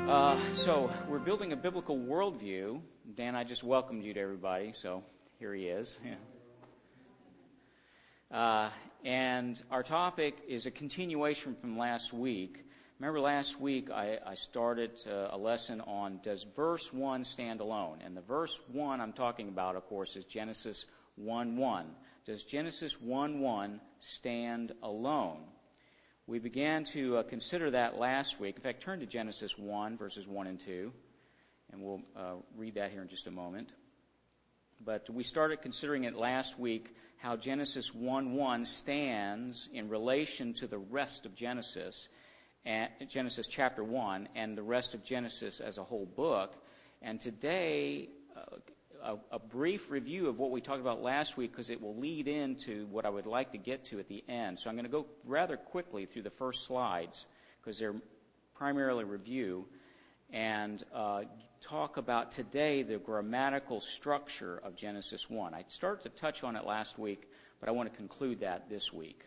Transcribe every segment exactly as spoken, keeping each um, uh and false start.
Uh, so we're building a biblical worldview. Dan, I just welcomed you to everybody, so here he is. Yeah. Uh, and our topic is a continuation from last week. Remember last week I, I started uh, a lesson on does verse one stand alone? And the verse one I'm talking about, of course, is Genesis one one. Does Genesis one one stand alone? We began to uh, consider that last week. In fact, turn to Genesis one, verses one and two, and we'll uh, read that here in just a moment. But we started considering it last week, how Genesis one one stands in relation to the rest of Genesis, and Genesis chapter one, and the rest of Genesis as a whole book. And today, uh, a, a brief review of what we talked about last week, because it will lead into what I would like to get to at the end. So I'm going to go rather quickly through the first slides, because they're primarily review, and uh, talk about today the grammatical structure of Genesis one. I started to touch on it last week, but I want to conclude that this week.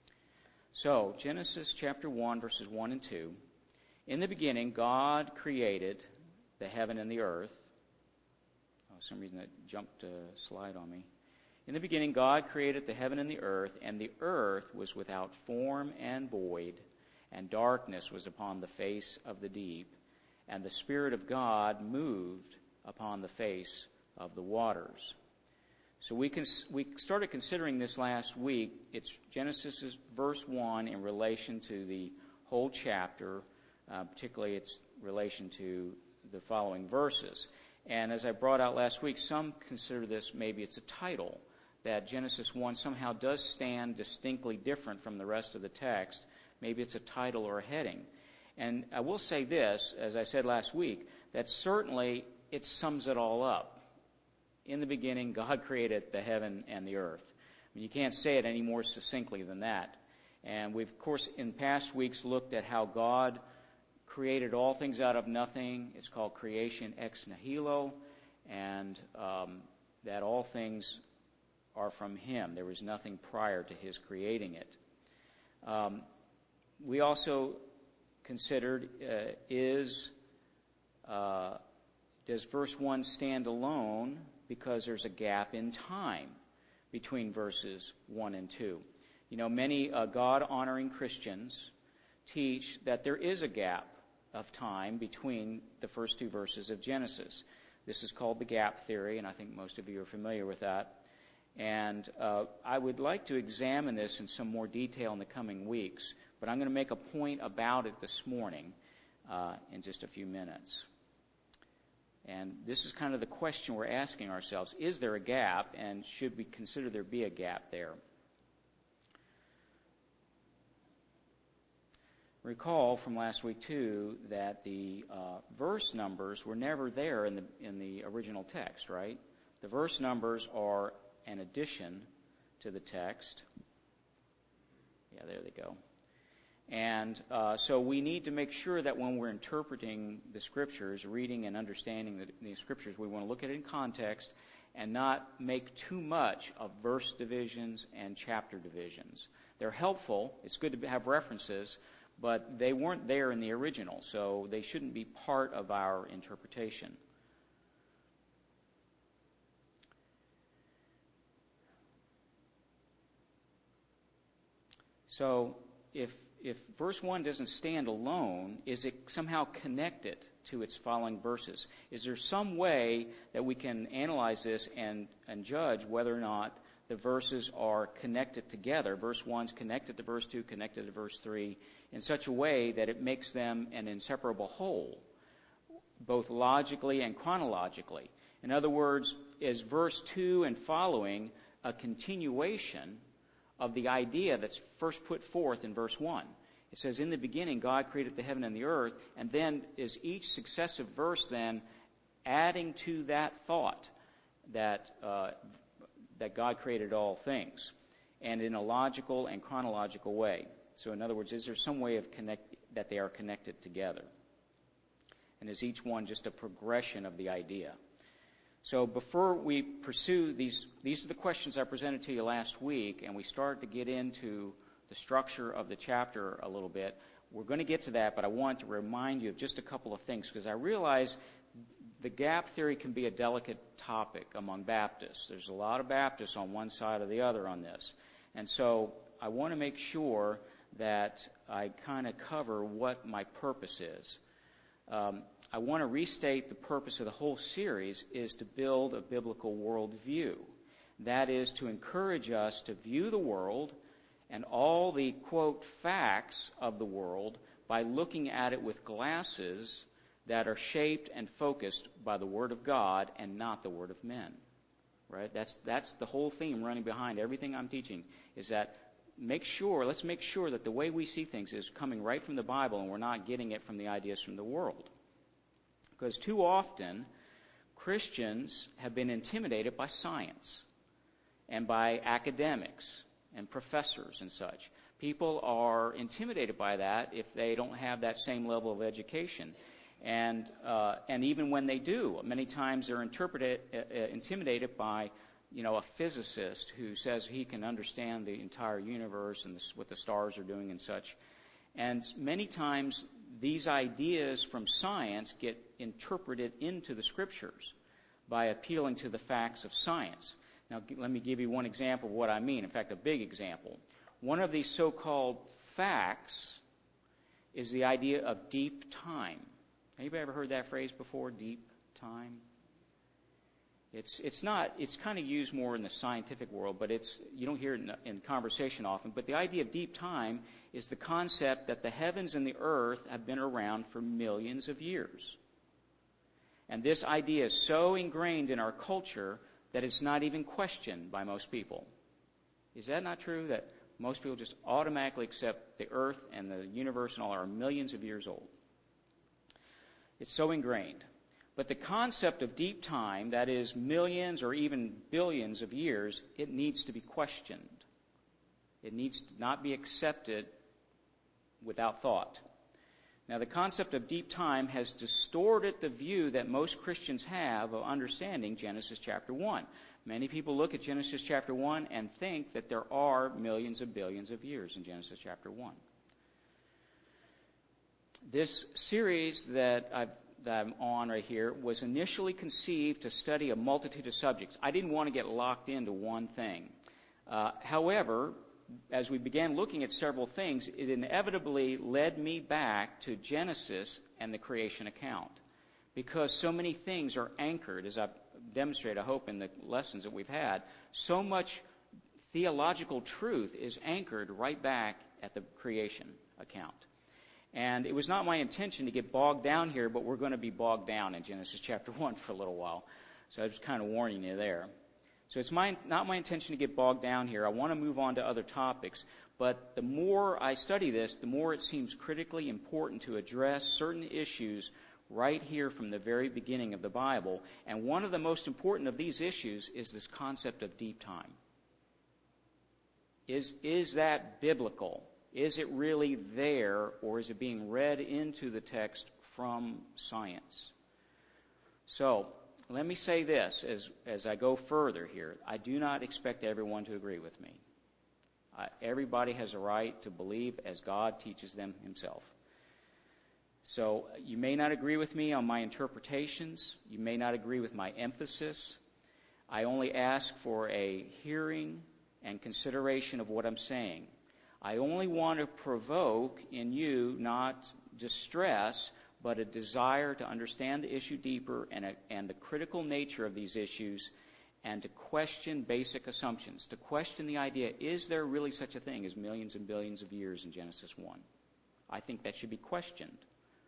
So, Genesis chapter one, verses one and two. In the beginning, God created the heaven and the earth. Oh, for some reason that jumped a slide on me. In the beginning, God created the heaven and the earth, and the earth was without form and void, and darkness was upon the face of the deep, and the Spirit of God moved upon the face of the waters. So we cons- we started considering this last week. It's Genesis verse one in relation to the whole chapter, uh, particularly its relation to the following verses. And as I brought out last week, some consider this maybe it's a title, that Genesis one somehow does stand distinctly different from the rest of the text. Maybe it's a title or a heading. And I will say this, as I said last week, that certainly it sums it all up. In the beginning, God created the heaven and the earth. I mean, you can't say it any more succinctly than that. And we've, of course, in past weeks looked at how God created all things out of nothing. It's called creation ex nihilo, and um, that all things are from Him. There was nothing prior to His creating it. Um, we also considered uh, is, uh, does verse one stand alone because there's a gap in time between verses one and two. You know, many uh, God-honoring Christians teach that there is a gap of time between the first two verses of Genesis. This is called the gap theory, and I think most of you are familiar with that. And uh, I would like to examine this in some more detail in the coming weeks, but I'm going to make a point about it this morning uh, in just a few minutes. And this is kind of the question we're asking ourselves. Is there a gap, and should we consider there be a gap there? Recall from last week, too, that the uh, verse numbers were never there in the in the original text, right? The verse numbers are an addition to the text. Yeah, there they go. And uh, so we need to make sure that when we're interpreting the Scriptures, reading and understanding the, the Scriptures, we want to look at it in context and not make too much of verse divisions and chapter divisions. They're helpful. It's good to have references, but they weren't there in the original, so they shouldn't be part of our interpretation. So if if verse one doesn't stand alone, is it somehow connected to its following verses? Is there some way that we can analyze this and, and judge whether or not the verses are connected together? Verse one's connected to verse two, connected to verse three, in such a way that it makes them an inseparable whole, both logically and chronologically. In other words, is verse two and following a continuation of the idea that's first put forth in verse one? It says, in the beginning, God created the heaven and the earth, and then is each successive verse then adding to that thought that uh, that God created all things, and in a logical and chronological way. So in other words, is there some way of connect that they are connected together? And is each one just a progression of the idea? So before we pursue these, these are the questions I presented to you last week, and we started to get into the structure of the chapter a little bit. we're going to get to that, but I want to remind you of just a couple of things, because I realize the gap theory can be a delicate topic among Baptists. There's a lot of Baptists on one side or the other on this. And so I want to make sure that I kind of cover what my purpose is. Um, I want to restate the purpose of the whole series is to build a biblical worldview. That is to encourage us to view the world and all the, quote, facts of the world by looking at it with glasses that are shaped and focused by the Word of God and not the Word of men. Right? That's that's the whole theme running behind everything I'm teaching, is that make sure, let's make sure that the way we see things is coming right from the Bible and we're not getting it from the ideas from the world. Because too often, Christians have been intimidated by science and by academics and professors and such. People are intimidated by that if they don't have that same level of education. And uh, and even when they do, many times they're interpreted, uh, intimidated by, you know, a physicist who says he can understand the entire universe and this, what the stars are doing and such. And many times these ideas from science get interpreted into the Scriptures by appealing to the facts of science. Now, g- let me give you one example of what I mean. In fact, a big example. One of these so-called facts is the idea of deep time. Anybody ever heard that phrase before, deep time? It's it's not, it's kind of used more in the scientific world, but it's you don't hear it in, in conversation often. But the idea of deep time is the concept that the heavens and the earth have been around for millions of years. And this idea is so ingrained in our culture that it's not even questioned by most people. Is that not true, that most people just automatically accept the earth and the universe and all are millions of years old? It's so ingrained. But the concept of deep time, that is millions or even billions of years, it needs to be questioned. It needs to not be accepted without thought. Now, the concept of deep time has distorted the view that most Christians have of understanding Genesis chapter one. Many people look at Genesis chapter one and think that there are millions of billions of years in Genesis chapter one. This series that, I've, that I'm on right here was initially conceived to study a multitude of subjects. I didn't want to get locked into one thing. Uh, however, as we began looking at several things, it inevitably led me back to Genesis and the creation account, because so many things are anchored, as I've demonstrated, I hope, in the lessons that we've had. So much theological truth is anchored right back at the creation account. And it was not my intention to get bogged down here, but we're going to be bogged down in Genesis chapter one for a little while. So I was kind of warning you there. So it's my, not my intention to get bogged down here. I want to move on to other topics. But the more I study this, the more it seems critically important to address certain issues right here from the very beginning of the Bible. And one of the most important of these issues is this concept of deep time. Is, is that biblical? Is it really there, or is it being read into the text from science? So, let me say this as, as I go further here. I do not expect everyone to agree with me. Uh, everybody has a right to believe as God teaches them himself. So, you may not agree with me on my interpretations. You may not agree with my emphasis. I only ask for a hearing and consideration of what I'm saying. I only want to provoke in you not distress, but a desire to understand the issue deeper and, a, and the critical nature of these issues, and to question basic assumptions, to question the idea, is there really such a thing as millions and billions of years in Genesis one? I think that should be questioned.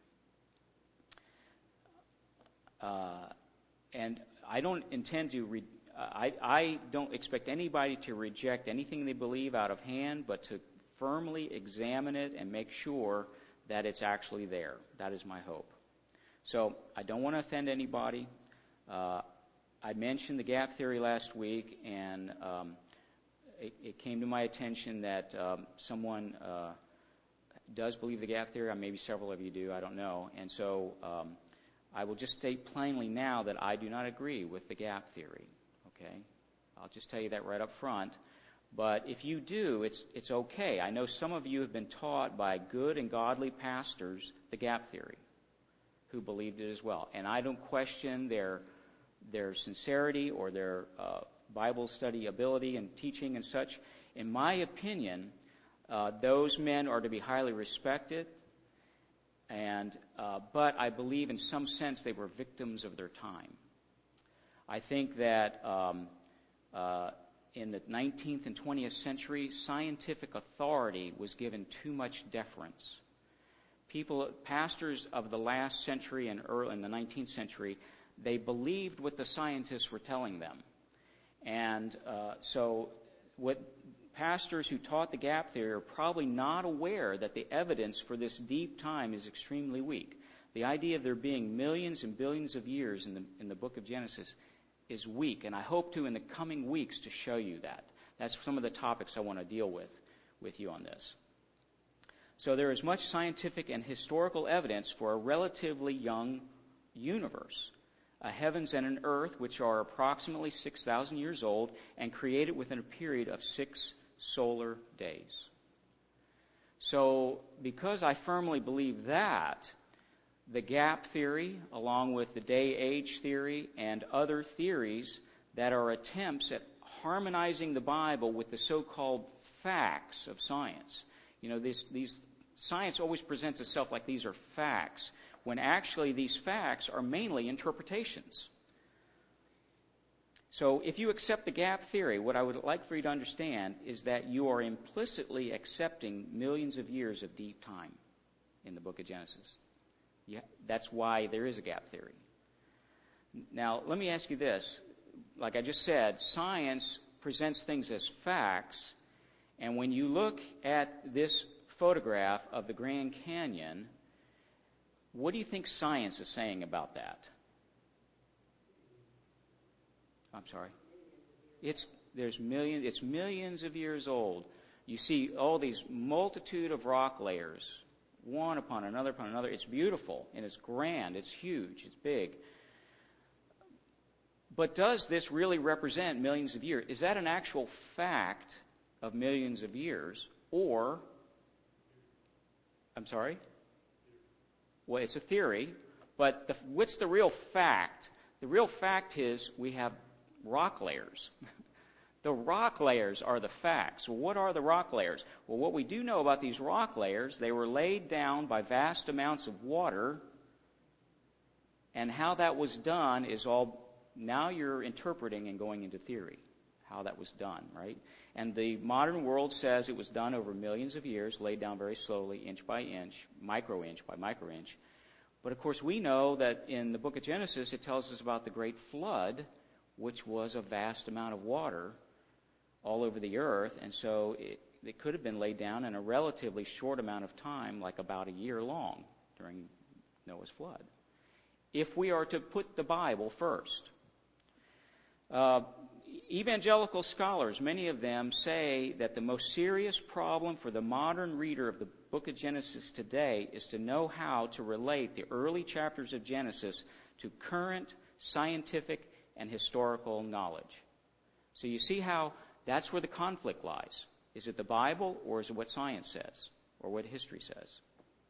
Uh, and I don't intend to... Re- I, I don't expect anybody to reject anything they believe out of hand, but to firmly examine it and make sure that it's actually there. That is my hope. So I don't want to offend anybody. Uh, I mentioned the gap theory last week, and um, it, it came to my attention that um, someone uh, does believe the gap theory. Maybe several of you do. I don't know. And so um, I will just state plainly now that I do not agree with the gap theory. Okay? I'll just tell you that right up front. But if you do, it's it's okay. I know some of you have been taught by good and godly pastors the gap theory, who believed it as well. And I don't question their their sincerity or their uh, Bible study ability and teaching and such. In my opinion, uh, those men are to be highly respected. And uh, but I believe in some sense they were victims of their time. I think that um, uh, in the nineteenth and twentieth century, scientific authority was given too much deference. People, pastors of the last century and early in the nineteenth century, they believed what the scientists were telling them. And uh, so what pastors who taught the gap theory are probably not aware that the evidence for this deep time is extremely weak. The idea of there being millions and billions of years in the in the book of Genesis is weak, and I hope to in the coming weeks to show you that. That's some of the topics I want to deal with with you on this. So there is much scientific and historical evidence for a relatively young universe, a heavens and an earth which are approximately six thousand years old and created within a period of six solar days. So because I firmly believe that, the gap theory, along with the day-age theory and other theories that are attempts at harmonizing the Bible with the so-called facts of science. You know, this, these science always presents itself like these are facts, when actually these facts are mainly interpretations. So if you accept the gap theory, what I would like for you to understand is that you are implicitly accepting millions of years of deep time in the book of Genesis. Yeah, that's why there is a gap theory. Now, let me ask you this. Like I just said, science presents things as facts, and when you look at this photograph of the Grand Canyon, what do you think science is saying about that? I'm sorry. It's there's millions. It's millions of years old. You see all these multitude of rock layers, one upon another upon another. It's beautiful and it's grand. It's huge. It's big. But does this really represent millions of years? Is that an actual fact of millions of years, or? I'm sorry. Well, it's a theory, but the, what's the real fact? The real fact is we have rock layers. The rock layers are the facts. Well, what are the rock layers? Well, what we do know about these rock layers, they were laid down by vast amounts of water, and how that was done is all, now you're interpreting and going into theory, how that was done, right? And the modern world says it was done over millions of years, laid down very slowly, inch by inch, micro-inch by micro-inch. But, of course, we know that in the book of Genesis, it tells us about the great flood, which was a vast amount of water all over the earth, and so it, it could have been laid down in a relatively short amount of time, like about a year long during Noah's flood. If we are to put the Bible first. Uh, evangelical scholars, many of them, say that the most serious problem for the modern reader of the book of Genesis today is to know how to relate the early chapters of Genesis to current scientific and historical knowledge. So you see how that's where the conflict lies. Is it the Bible, or is it what science says, or what history says?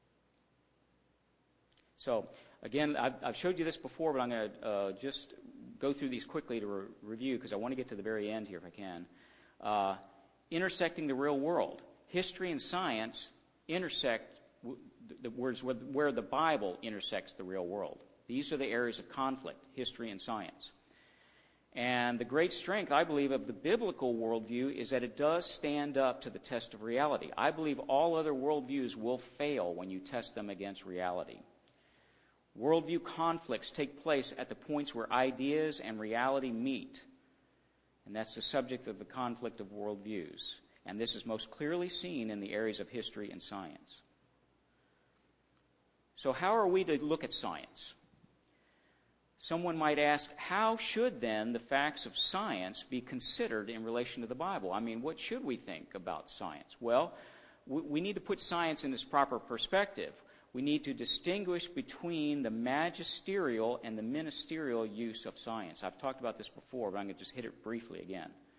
So, again, I've, I've showed you this before, but I'm going to uh, just go through these quickly to re- review, because I want to get to the very end here if I can. Uh, intersecting the real world. History and science intersect w- the words where, where the Bible intersects the real world. These are the areas of conflict, history and science. And the great strength, I believe, of the biblical worldview is that it does stand up to the test of reality. I believe all other worldviews will fail when you test them against reality. Worldview conflicts take place at the points where ideas and reality meet. And that's the subject of the conflict of worldviews. And this is most clearly seen in the areas of history and science. So how are we to look at science? Someone might ask, how should then the facts of science be considered in relation to the Bible? I mean, what should we think about science? Well, we need to put science in its proper perspective. We need to distinguish between the magisterial and the ministerial use of science. I've talked about this before, but I'm going to just hit it briefly again.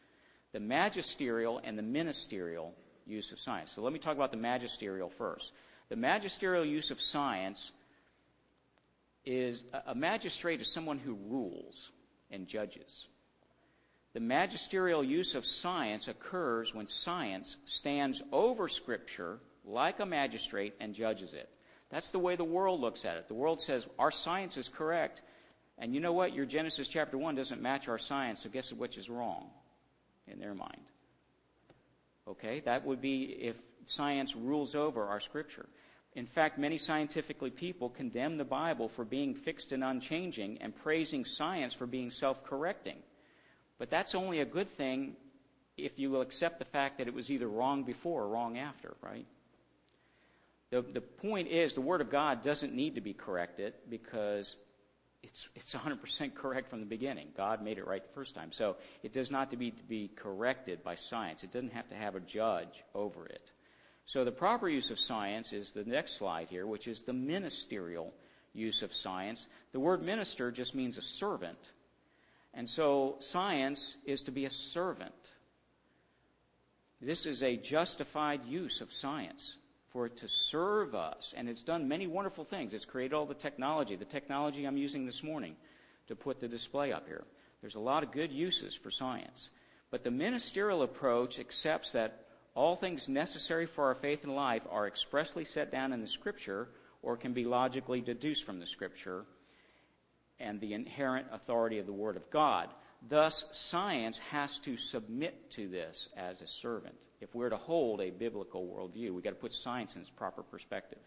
the magisterial and the ministerial use of science. So let me talk about the magisterial first. The magisterial use of science is, a magistrate is someone who rules and judges. The magisterial use of science occurs when science stands over Scripture like a magistrate and judges it. That's the way the world looks at it. The world says, our science is correct, and you know what? Your Genesis chapter one doesn't match our science, so guess which is wrong in their mind. Okay, that would be if science rules over our Scripture. In fact, many scientifically people condemn the Bible for being fixed and unchanging and praising science for being self-correcting. But that's only a good thing if you will accept the fact that it was either wrong before or wrong after, right? The, the point is, the Word of God doesn't need to be corrected because it's it's one hundred percent correct from the beginning. God made it right the first time. So it does not to be, to be corrected by science. It doesn't have to have a judge over it. So the proper use of science is the next slide here, which is the ministerial use of science. The word minister just means a servant. And so science is to be a servant. This is a justified use of science for it to serve us. And it's done many wonderful things. It's created all the technology, the technology I'm using this morning to put the display up here. There's a lot of good uses for science. But the ministerial approach accepts that all things necessary for our faith and life are expressly set down in the Scripture or can be logically deduced from the Scripture and the inherent authority of the Word of God. Thus, science has to submit to this as a servant. If we're to hold a biblical worldview, we've got to put science in its proper perspective.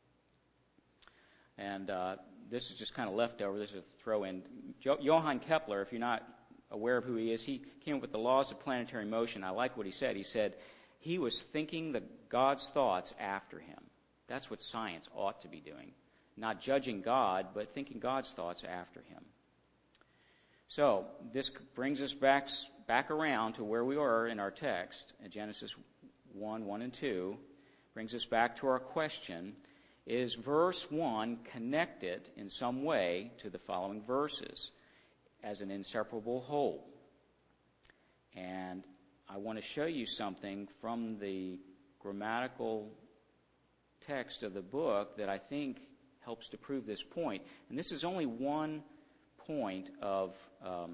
And uh, this is just kind of leftover. This is a throw-in. Jo- Johann Kepler, if you're not aware of who he is, he came up with the laws of planetary motion. I like what he said. He said he was thinking the God's thoughts after him. That's what science ought to be doing. Not judging God, but thinking God's thoughts after him. So this brings us back, back around to where we were in our text, in Genesis one, one and two. Brings us back to our question, is verse one connected in some way to the following verses as an inseparable whole? And I want to show you something from the grammatical text of the book that I think helps to prove this point. And this is only one point of, um,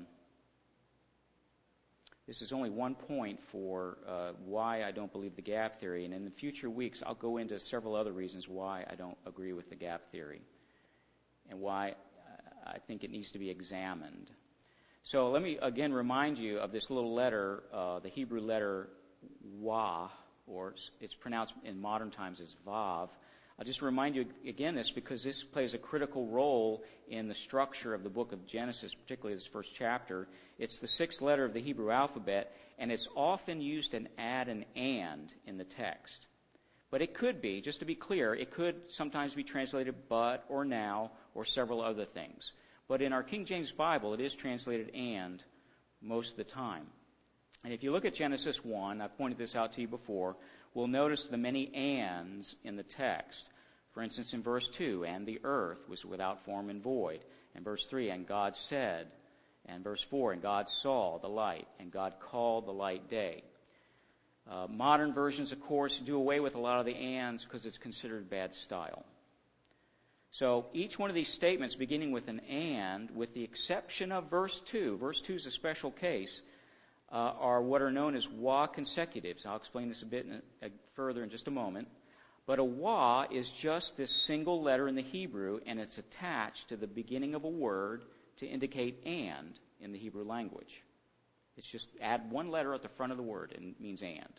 this is only one point for uh, why I don't believe the gap theory. And in the future weeks, I'll go into several other reasons why I don't agree with the gap theory and why I think it needs to be examined. So let me again remind you of this little letter, uh, the Hebrew letter Wah, or it's pronounced in modern times as Vav. I'll just remind you again this because this plays a critical role in the structure of the book of Genesis, particularly this first chapter. It's the sixth letter of the Hebrew alphabet, and it's often used to add an and in the text. But it could be, just to be clear, it could sometimes be translated but or now or several other things. But in our King James Bible, it is translated and most of the time. And if you look at Genesis one, I've pointed this out to you before, we'll notice the many ands in the text. For instance, in verse two, and the earth was without form and void. And verse three, and God said. And verse four, and God saw the light, and God called the light day. Uh, modern versions, of course, do away with a lot of the ands because it's considered bad style. So each one of these statements beginning with an and, with the exception of verse two, verse two is a special case, uh, are what are known as Wah consecutives. I'll explain this a bit in a, a, further in just a moment. But a Wah is just this single letter in the Hebrew, and it's attached to the beginning of a word to indicate and in the Hebrew language. It's just add one letter at the front of the word, and it means and.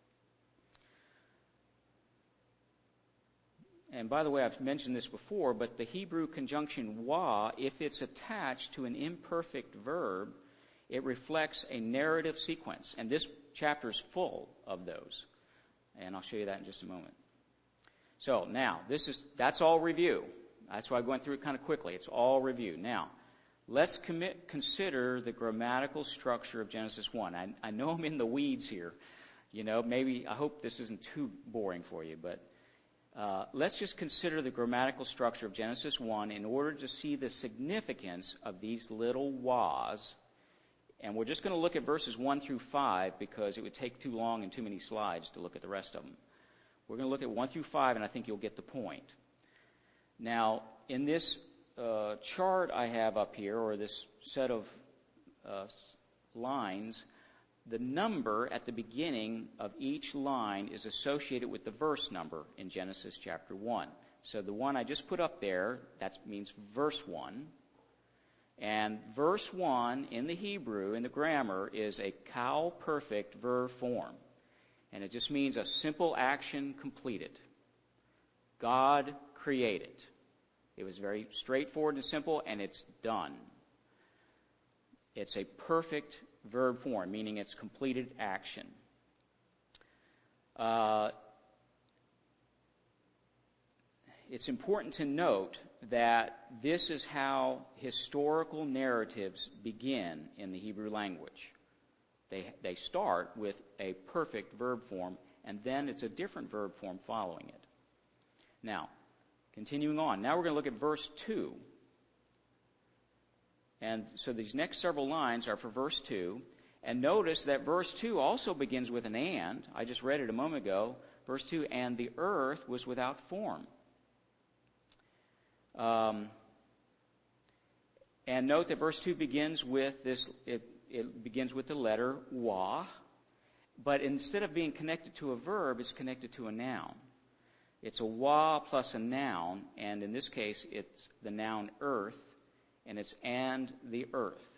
And by the way, I've mentioned this before, but the Hebrew conjunction Wah, if it's attached to an imperfect verb, it reflects a narrative sequence. And this chapter is full of those. And I'll show you that in just a moment. So now, this is that's all review. That's why I went through it kind of quickly. It's all review. Now, let's commit, consider the grammatical structure of Genesis one. I, I know I'm in the weeds here. You know, maybe, I hope this isn't too boring for you, but uh, let's just consider the grammatical structure of Genesis one in order to see the significance of these little wahs And we're just going to look at verses one through five because it would take too long and too many slides to look at the rest of them. We're going to look at one through five, and I think you'll get the point. Now, in this uh, chart I have up here, or this set of uh, lines, the number at the beginning of each line is associated with the verse number in Genesis chapter one. So the one I just put up there, that means verse one. And verse one in the Hebrew, in the grammar, is a cow-perfect verb form. And it just means a simple action completed. God created. It was very straightforward and simple, and it's done. It's a perfect verb form, meaning it's completed action. Uh, it's important to note that this is how historical narratives begin in the Hebrew language. They, they start with a perfect verb form, and then it's a different verb form following it. Now, continuing on. Now we're going to look at verse two. And so these next several lines are for verse two. And notice that verse two also begins with an and. I just read it a moment ago. Verse two, and the earth was without form. Um, and note that verse two begins with this, it, it begins with the letter wa, but instead of being connected to a verb, it's connected to a noun. It's a wa plus a noun, and in this case, it's the noun earth, and it's and the earth.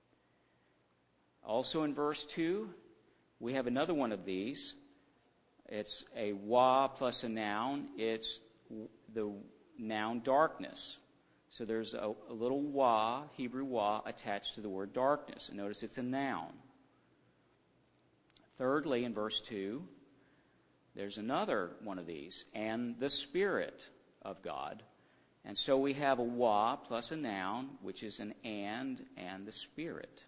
Also in verse two, we have another one of these. It's a wa plus a noun. It's the noun darkness. So there's a, a little wa, Hebrew wa, attached to the word darkness. And notice it's a noun. Thirdly, in verse two, there's another one of these, and the Spirit of God. And so we have a wa plus a noun, which is an and, and the Spirit.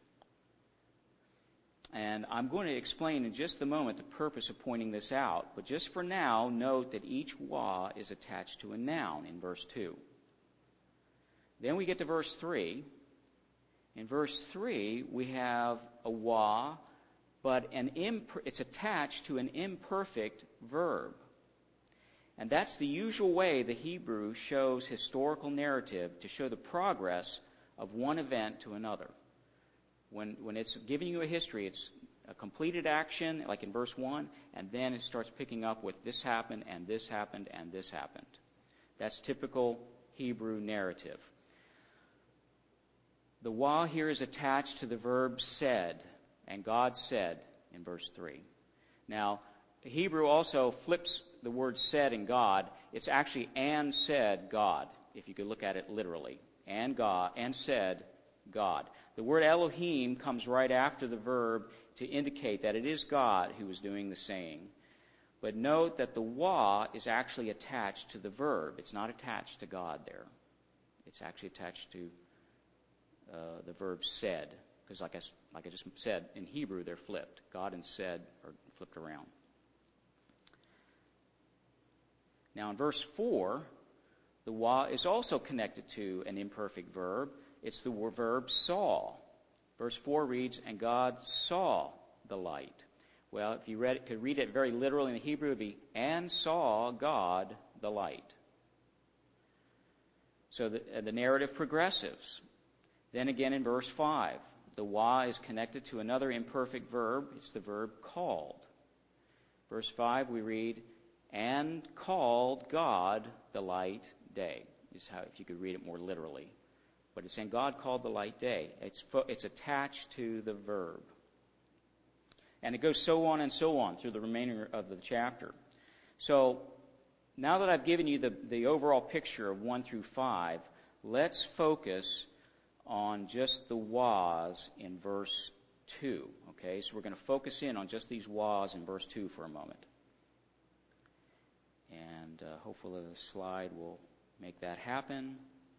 And I'm going to explain in just a moment the purpose of pointing this out. But just for now, note that each wa is attached to a noun in verse two. Then we get to verse three. In verse three, we have a wa, but an imp- it's attached to an imperfect verb. And that's the usual way the Hebrew shows historical narrative to show the progress of one event to another. When, when it's giving you a history, it's a completed action, like in verse one, and then it starts picking up with this happened, and this happened, and this happened. That's typical Hebrew narrative. The wa here is attached to the verb said, and God said in verse three. Now, Hebrew also flips the word said in God. It's actually and said God, if you could look at it literally. And God, and said God. The word Elohim comes right after the verb to indicate that it is God who is doing the saying. But note that the wa is actually attached to the verb. It's not attached to God there. It's actually attached to uh, the verb said. Because like I, like I just said, in Hebrew they're flipped. God and said are flipped around. Now in verse four, the wa is also connected to an imperfect verb. It's the verb saw. Verse four reads, and God saw the light. Well, if you read it, could read it very literally in the Hebrew, it would be, and saw God the light. So the, uh, the narrative progresses. Then again in verse five, the wa is connected to another imperfect verb. It's the verb called. Verse five, we read, and called God the light day. Is how, if you could read it more literally. But it's saying God called the light day. It's, fo- it's attached to the verb. And it goes so on and so on through the remainder of the chapter. So now that I've given you the, the overall picture of one through five, let's focus on just the was in verse two. Okay, so we're going to focus in on just these was in verse two for a moment. And uh, hopefully the slide will make that happen.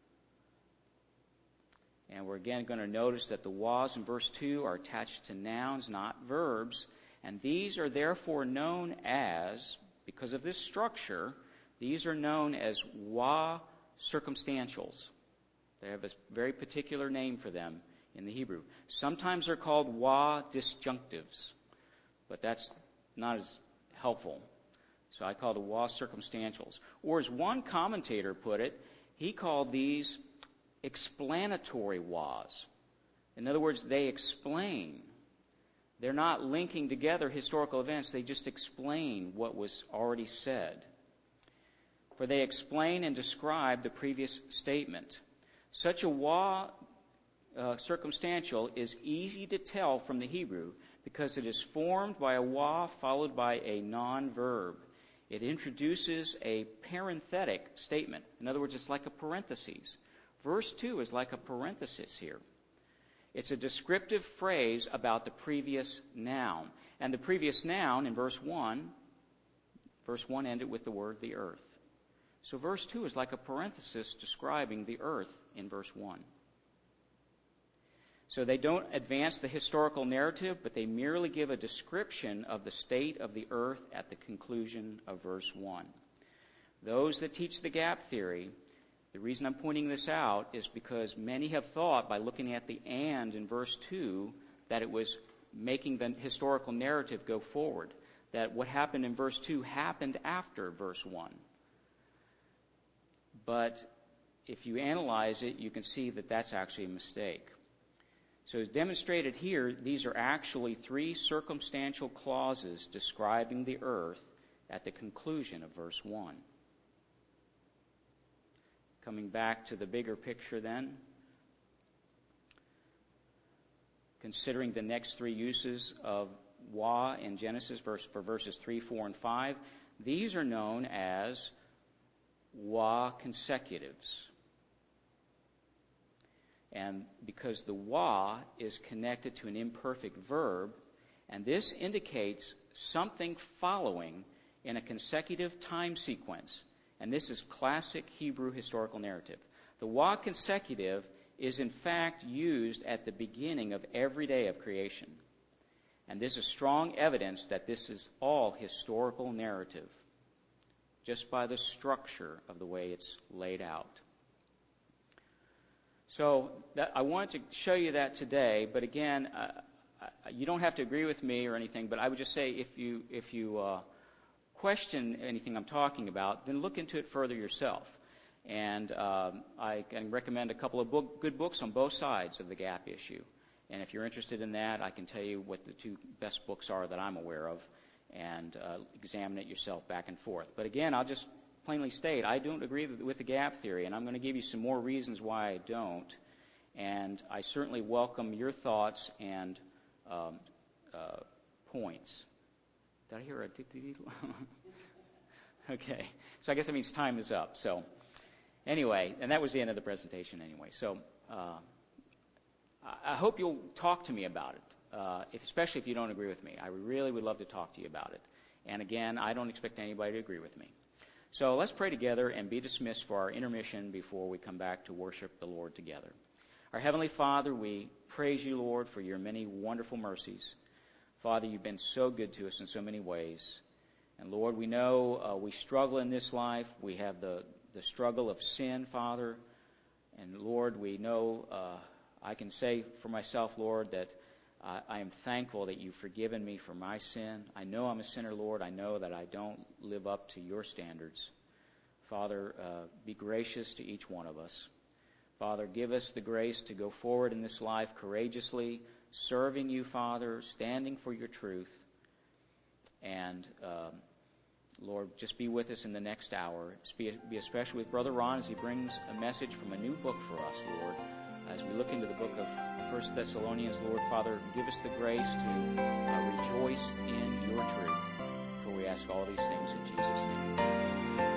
And we're again going to notice that the was in verse two are attached to nouns, not verbs. And these are therefore known as, because of this structure, these are known as wa circumstantials. They have a very particular name for them in the Hebrew. Sometimes they're called wa disjunctives, but that's not as helpful. So I call the wa circumstantials. Or as one commentator put it, he called these explanatory was. In other words, they explain. They're not linking together historical events. They just explain what was already said. For they explain and describe the previous statement. Such a wa uh, circumstantial is easy to tell from the Hebrew because it is formed by a wa followed by a non-verb. It introduces a parenthetic statement. In other words, it's like a parenthesis. Verse two is like a parenthesis here. It's a descriptive phrase about the previous noun. And the previous noun in verse one, verse one ended with the word the earth. So verse two is like a parenthesis describing the earth in verse one. So they don't advance the historical narrative, but they merely give a description of the state of the earth at the conclusion of verse one. Those that teach the gap theory, the reason I'm pointing this out is because many have thought by looking at the and in verse two that it was making the historical narrative go forward, that what happened in verse two happened after verse one. But if you analyze it, you can see that that's actually a mistake. So as demonstrated here, these are actually three circumstantial clauses describing the earth at the conclusion of verse one. Coming back to the bigger picture then, considering the next three uses of wa in Genesis verse, for verses three, four, and five, these are known as wa consecutives. And because the wa is connected to an imperfect verb, and this indicates something following in a consecutive time sequence. And this is classic Hebrew historical narrative. The wa consecutive is in fact used at the beginning of every day of creation. And this is strong evidence that this is all historical narrative, just by the structure of the way it's laid out. So that, I wanted to show you that today, but again, uh, you don't have to agree with me or anything, but I would just say if you if you uh, question anything I'm talking about, then look into it further yourself. And um, I can recommend a couple of book, good books on both sides of the gap issue. And if you're interested in that, I can tell you what the two best books are that I'm aware of, and uh, examine it yourself back and forth. But again, I'll just plainly state, I don't agree with the gap theory, and I'm going to give you some more reasons why I don't. And I certainly welcome your thoughts and um, uh, points. Did I hear a dee-dee-dee? Okay. So I guess that means time is up. So anyway, and that was the end of the presentation anyway. So uh, I hope you'll talk to me about it, uh, if, especially if you don't agree with me. I really would love to talk to you about it. And again, I don't expect anybody to agree with me. So let's pray together and be dismissed for our intermission before we come back to worship the Lord together. Our Heavenly Father, we praise you, Lord, for your many wonderful mercies. Father, you've been so good to us in so many ways. And Lord, we know uh, we struggle in this life. We have the, the struggle of sin, Father. And Lord, we know, uh, I can say for myself, Lord, that uh, I am thankful that you've forgiven me for my sin. I know I'm a sinner, Lord. I know that I don't live up to your standards. Father, uh, be gracious to each one of us. Father, give us the grace to go forward in this life courageously, serving you, Father, standing for your truth. And, um, Lord, just be with us in the next hour. Be, be especially with Brother Ron as he brings a message from a new book for us, Lord. As we look into the book of First Thessalonians, Lord, Father, give us the grace to uh, rejoice in your truth. For we ask all these things in Jesus' name.